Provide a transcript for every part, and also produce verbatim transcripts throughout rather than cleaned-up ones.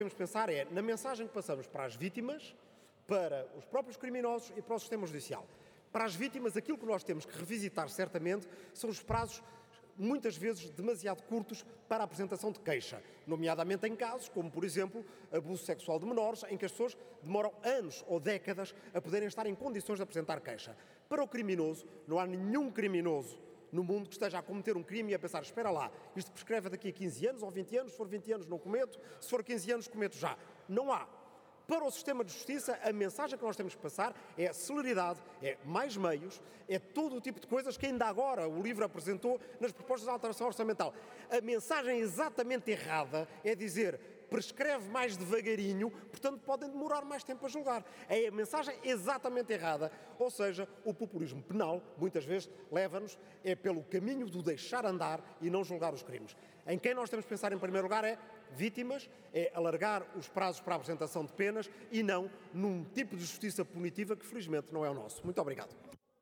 Devemos pensar é na mensagem que passamos para as vítimas, para os próprios criminosos e para o sistema judicial. Para as vítimas, aquilo que nós temos que revisitar certamente são os prazos muitas vezes demasiado curtos para a apresentação de queixa, nomeadamente em casos como, por exemplo, abuso sexual de menores, em que as pessoas demoram anos ou décadas a poderem estar em condições de apresentar queixa. Para o criminoso, não há nenhum criminoso no mundo que esteja a cometer um crime e a pensar, espera lá, isto prescreve daqui a quinze anos ou vinte anos, se for vinte anos não cometo, se for quinze anos cometo já. Não há. Para o sistema de justiça, a mensagem que nós temos que passar é celeridade, é mais meios, é todo o tipo de coisas que ainda agora o LIVRE apresentou nas propostas de alteração orçamental. A mensagem exatamente errada é dizer prescreve mais devagarinho, portanto podem demorar mais tempo a julgar. É a mensagem exatamente errada, ou seja, o populismo penal muitas vezes leva-nos é pelo caminho do deixar andar e não julgar os crimes. Em quem nós temos que pensar em primeiro lugar é vítimas, é alargar os prazos para a apresentação de penas e não num tipo de justiça punitiva que felizmente não é o nosso. Muito obrigado.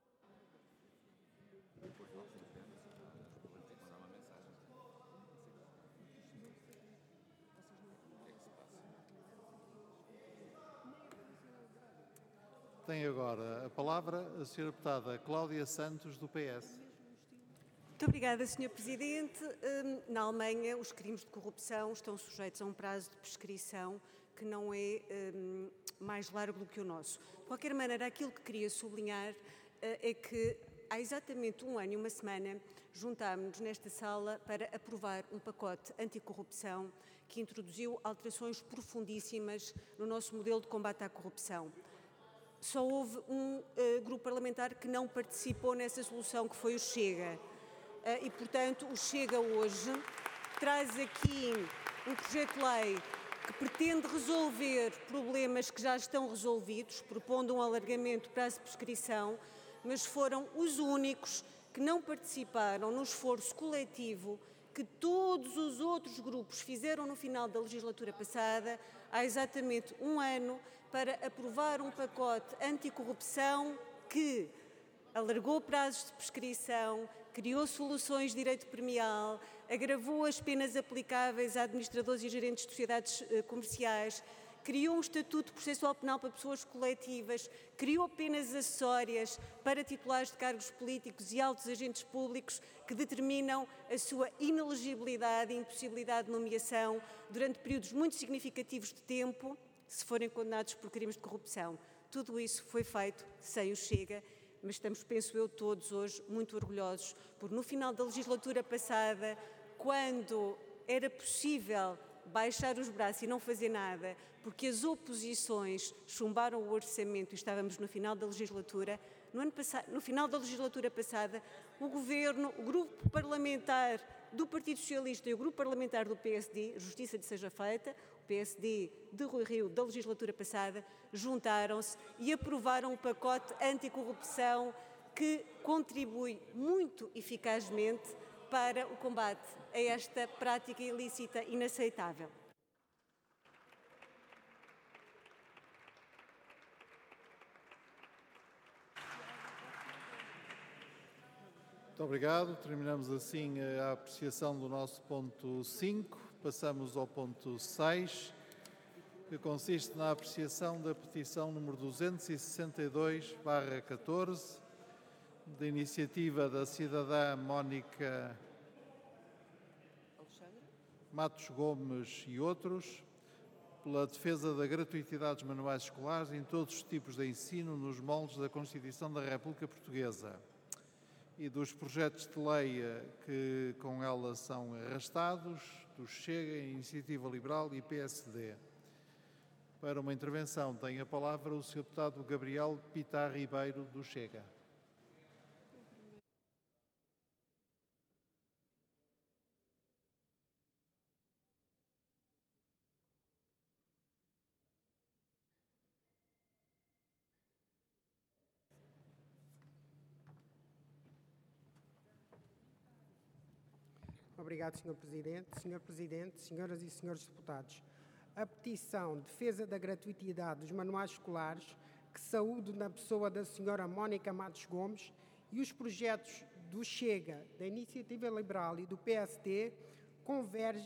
Tem agora a palavra a senhora deputada Cláudia Santos, do P S. Muito obrigada, senhor Presidente. Na Alemanha, os crimes de corrupção estão sujeitos a um prazo de prescrição que não é um, mais largo do que o nosso. De qualquer maneira, aquilo que queria sublinhar uh, é que há exatamente um ano e uma semana juntámos-nos nesta sala para aprovar um pacote anticorrupção que introduziu alterações profundíssimas no nosso modelo de combate à corrupção. Só houve um uh, grupo parlamentar que não participou nessa solução, que foi o Chega. Uh, e, portanto, o Chega hoje traz aqui um projeto de lei que pretende resolver problemas que já estão resolvidos, propondo um alargamento do prazo de prescrição, mas foram os únicos que não participaram no esforço coletivo que todos os outros grupos fizeram no final da legislatura passada, há exatamente um ano, para aprovar um pacote anticorrupção que alargou prazos de prescrição, criou soluções de direito premial, agravou as penas aplicáveis a administradores e gerentes de sociedades comerciais, criou um estatuto processual penal para pessoas coletivas, criou penas acessórias para titulares de cargos políticos e altos agentes públicos que determinam a sua inelegibilidade e impossibilidade de nomeação durante períodos muito significativos de tempo, se forem condenados por crimes de corrupção. Tudo isso foi feito sem o Chega, mas estamos, penso eu, todos hoje muito orgulhosos, porque no final da legislatura passada, quando era possível baixar os braços e não fazer nada, porque as oposições chumbaram o orçamento e estávamos no final da legislatura, no, ano passado, no final da legislatura passada, o Governo, o Grupo Parlamentar do Partido Socialista e o Grupo Parlamentar do P S D, justiça lhe seja feita, o P S D de Rui Rio da legislatura passada, juntaram-se e aprovaram um pacote anticorrupção que contribui muito eficazmente para o combate a esta prática ilícita inaceitável. Muito obrigado. Terminamos assim a apreciação do nosso ponto cinco. Passamos ao ponto seis, que consiste na apreciação da petição número duzentos e sessenta e dois barra catorze, da iniciativa da cidadã Mónica Matos Gomes e outros, pela defesa da gratuitidade dos manuais escolares em todos os tipos de ensino nos moldes da Constituição da República Portuguesa e dos projetos de lei que com ela são arrastados, do Chega, Iniciativa Liberal e P S D. Para uma intervenção tem a palavra o senhor deputado Gabriel Pitar Ribeiro, do Chega. Obrigado, senhor Presidente. senhor Presidente, senhoras e senhores deputados, a petição de defesa da gratuitidade dos manuais escolares, que saúdo na pessoa da senhora Mónica Matos Gomes, e os projetos do Chega, da Iniciativa Liberal e do P S D convergem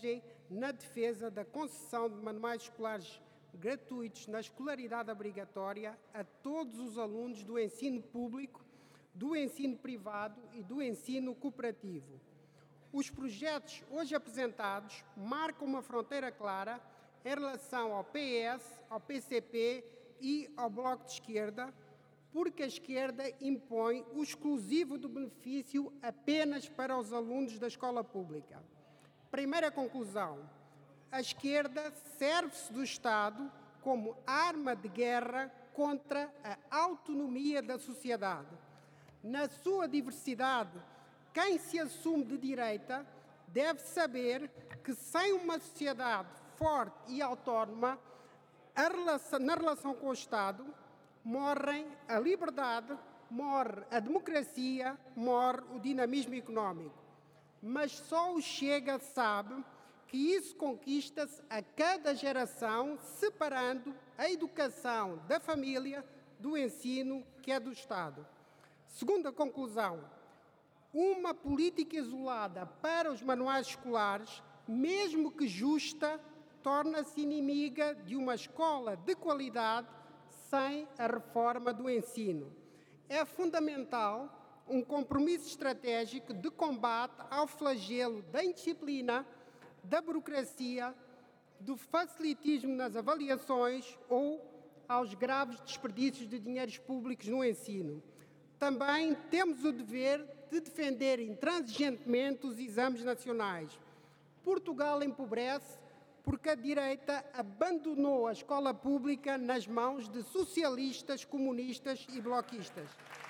na defesa da concessão de manuais escolares gratuitos na escolaridade obrigatória a todos os alunos do ensino público, do ensino privado e do ensino cooperativo. Os projetos hoje apresentados marcam uma fronteira clara em relação ao P S, ao P C P e ao Bloco de Esquerda, porque a esquerda impõe o exclusivo do benefício apenas para os alunos da escola pública. Primeira conclusão: a esquerda serve-se do Estado como arma de guerra contra a autonomia da sociedade. Na sua diversidade, quem se assume de direita deve saber que sem uma sociedade forte e autónoma, a relação, na relação com o Estado, morrem a liberdade, morre a democracia, morre o dinamismo económico. Mas só o Chega sabe que isso conquista-se a cada geração, separando a educação da família do ensino, que é do Estado. Segunda conclusão: uma política isolada para os manuais escolares, mesmo que justa, torna-se inimiga de uma escola de qualidade sem a reforma do ensino. É fundamental um compromisso estratégico de combate ao flagelo da indisciplina, da burocracia, do facilitismo nas avaliações ou aos graves desperdícios de dinheiros públicos no ensino. Também temos o dever de defender intransigentemente os exames nacionais. Portugal empobrece porque a direita abandonou a escola pública nas mãos de socialistas, comunistas e bloquistas.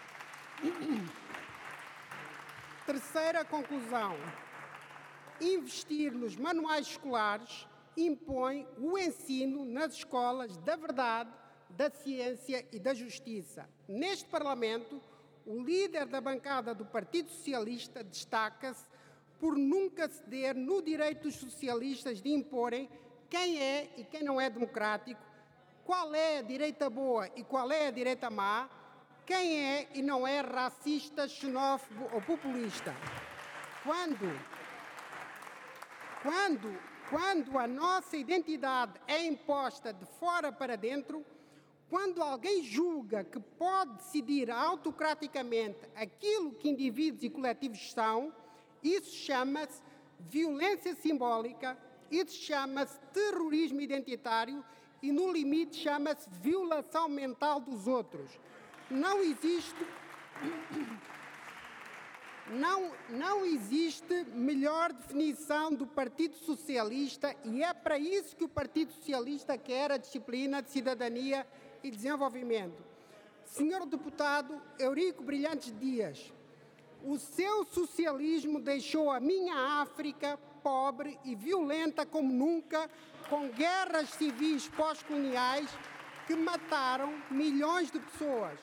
Terceira conclusão: investir nos manuais escolares impõe o ensino nas escolas da verdade, da ciência e da justiça. Neste Parlamento, o líder da bancada do Partido Socialista destaca-se por nunca ceder no direito dos socialistas de imporem quem é e quem não é democrático, qual é a direita boa e qual é a direita má, quem é e não é racista, xenófobo ou populista. Quando, quando, quando a nossa identidade é imposta de fora para dentro, quando alguém julga que pode decidir autocraticamente aquilo que indivíduos e coletivos são, isso chama-se violência simbólica, isso chama-se terrorismo identitário e, no limite, chama-se violação mental dos outros. Não existe, não, não existe melhor definição do Partido Socialista e é para isso que o Partido Socialista quer a disciplina de cidadania e desenvolvimento. Senhor Deputado Eurico Brilhantes Dias, o seu socialismo deixou a minha África pobre e violenta como nunca, com guerras civis pós-coloniais que mataram milhões de pessoas.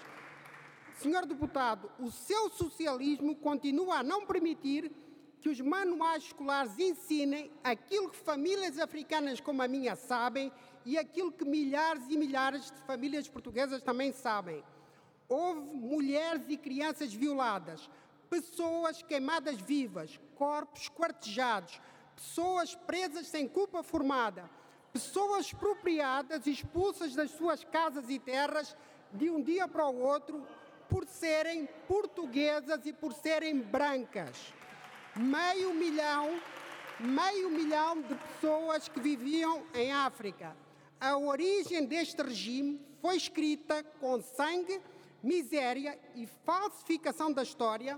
Senhor Deputado, o seu socialismo continua a não permitir que os manuais escolares ensinem aquilo que famílias africanas como a minha sabem e aquilo que milhares e milhares de famílias portuguesas também sabem. Houve mulheres e crianças violadas, pessoas queimadas vivas, corpos quartejados, pessoas presas sem culpa formada, pessoas expropriadas e expulsas das suas casas e terras de um dia para o outro por serem portuguesas e por serem brancas. Meio milhão, meio milhão de pessoas que viviam em África. A origem deste regime foi escrita com sangue, miséria e falsificação da história,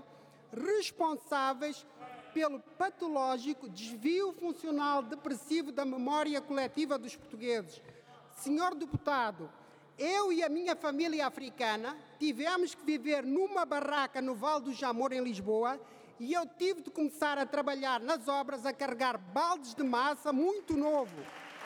responsáveis pelo patológico desvio funcional depressivo da memória coletiva dos portugueses. Senhor Deputado, eu e a minha família africana tivemos que viver numa barraca no Vale do Jamor, em Lisboa, e eu tive de começar a trabalhar nas obras a carregar baldes de massa muito novo.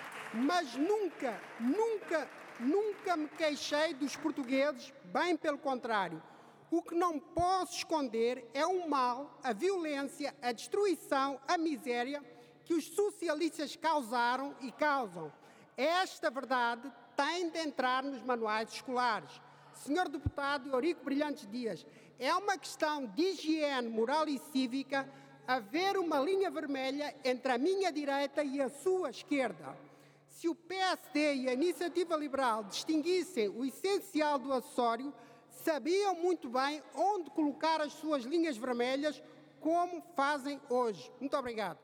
Mas nunca, nunca, nunca me queixei dos portugueses, bem pelo contrário. O que não posso esconder é o mal, a violência, a destruição, a miséria que os socialistas causaram e causam. Esta verdade tem de entrar nos manuais escolares. Senhor Deputado Eurico Brilhantes Dias, é uma questão de higiene moral e cívica haver uma linha vermelha entre a minha direita e a sua esquerda. Se o P S D e a Iniciativa Liberal distinguissem o essencial do acessório, sabiam muito bem onde colocar as suas linhas vermelhas, como fazem hoje. Muito obrigado.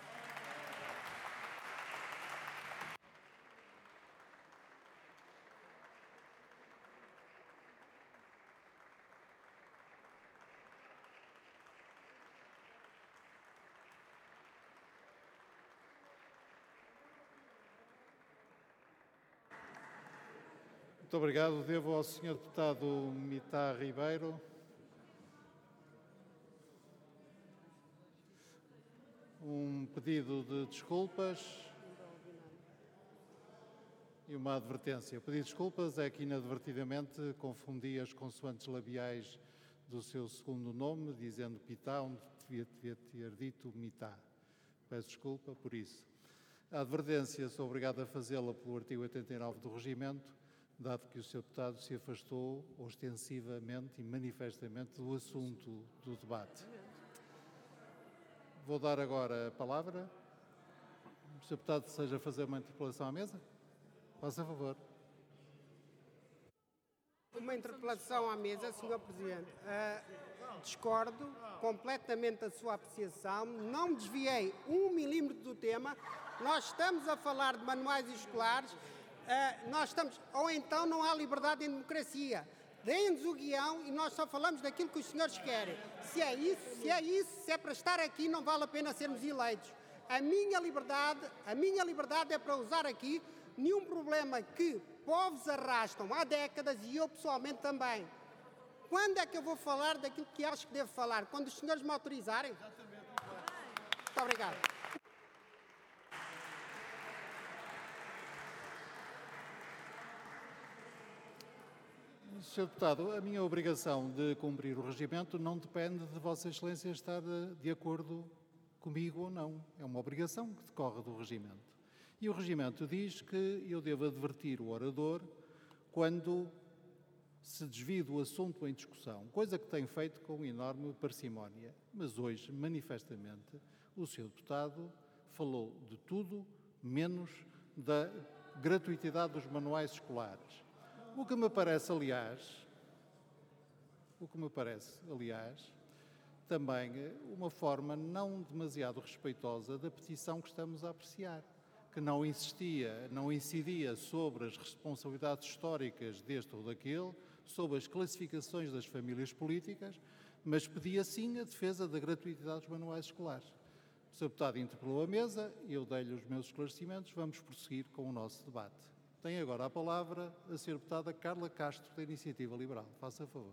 Muito obrigado. Devo ao senhor deputado Mita Ribeiro um pedido de desculpas e uma advertência. O pedido de desculpas é que inadvertidamente confundi as consoantes labiais do seu segundo nome, dizendo Pitá, onde devia, devia ter dito Mitá. Peço desculpa por isso. A advertência sou obrigado a fazê-la pelo artigo oitenta e nove do Regimento, dado que o senhor deputado se afastou ostensivamente e manifestamente do assunto do debate. Vou dar agora a palavra. O senhor deputado deseja fazer uma interpelação à mesa? Faça favor. Uma interpelação à mesa, senhor Presidente. Uh, discordo completamente da sua apreciação. Não me desviei um milímetro do tema. Nós estamos a falar de manuais escolares. Uh, nós estamos, ou então não há liberdade em democracia. Deem-nos o guião e nós só falamos daquilo que os senhores querem. Se é isso, se é isso, se é para estar aqui, não vale a pena sermos eleitos. A minha liberdade, a minha liberdade é para usar aqui. Nenhum problema que povos arrastam há décadas e eu pessoalmente também. Quando é que eu vou falar daquilo que acho que devo falar? Quando os senhores me autorizarem? Muito obrigado. senhor Deputado, a minha obrigação de cumprir o regimento não depende de Vossa Excelência estar de acordo comigo ou não. É uma obrigação que decorre do regimento. E o regimento diz que eu devo advertir o orador quando se desvia do assunto em discussão, coisa que tenho feito com enorme parcimónia. Mas hoje, manifestamente, o senhor Deputado falou de tudo menos da gratuitidade dos manuais escolares. O que me parece, aliás, o que me parece, aliás, também uma forma não demasiado respeitosa da petição que estamos a apreciar, que não insistia, não incidia sobre as responsabilidades históricas deste ou daquele, sobre as classificações das famílias políticas, mas pedia sim a defesa da gratuitidade dos manuais escolares. O senhor Deputado interpelou a mesa, eu dei-lhe os meus esclarecimentos, vamos prosseguir com o nosso debate. Tem agora a palavra a senhora Deputada Carla Castro, da Iniciativa Liberal. Faça favor.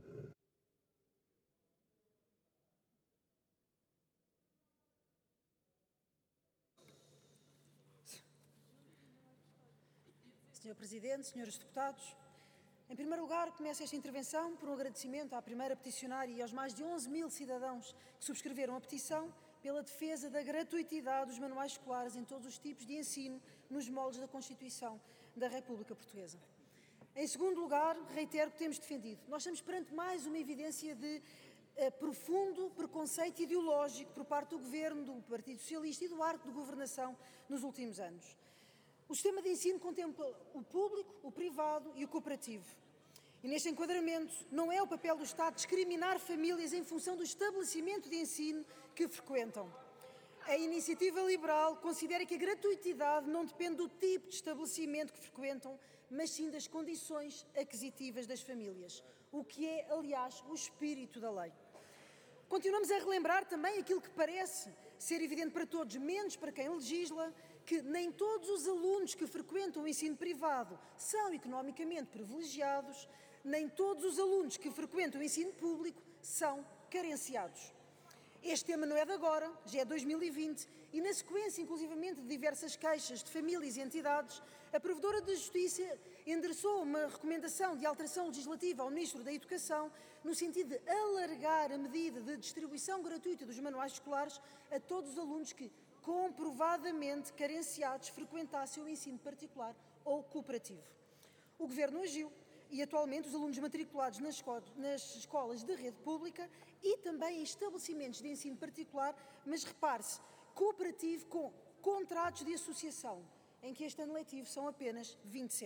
senhor Presidente, senhores deputados, em primeiro lugar, começo esta intervenção por um agradecimento à primeira peticionária e aos mais de onze mil cidadãos que subscreveram a petição pela defesa da gratuitidade dos manuais escolares em todos os tipos de ensino nos moldes da Constituição da República Portuguesa. Em segundo lugar, reitero que temos defendido. Nós estamos perante mais uma evidência de uh, profundo preconceito ideológico por parte do Governo, do Partido Socialista e do arco de governação nos últimos anos. O sistema de ensino contempla o público, o privado e o cooperativo. E neste enquadramento, não é o papel do Estado discriminar famílias em função do estabelecimento de ensino que frequentam. A Iniciativa Liberal considera que a gratuitidade não depende do tipo de estabelecimento que frequentam, mas sim das condições aquisitivas das famílias, o que é, aliás, o espírito da lei. Continuamos a relembrar também aquilo que parece ser evidente para todos, menos para quem legisla, que nem todos os alunos que frequentam o ensino privado são economicamente privilegiados, nem todos os alunos que frequentam o ensino público são carenciados. Este tema não é de agora, já é dois mil e vinte, e na sequência, inclusivamente, de diversas queixas de famílias e entidades, a Provedora de Justiça endereçou uma recomendação de alteração legislativa ao Ministro da Educação no sentido de alargar a medida de distribuição gratuita dos manuais escolares a todos os alunos que, comprovadamente carenciados, frequentassem o ensino particular ou cooperativo. O Governo agiu e atualmente os alunos matriculados nas escolas, nas escolas de rede pública e também em estabelecimentos de ensino particular, mas repare-se, cooperativo com contratos de associação, em que este ano letivo são apenas vinte e sete.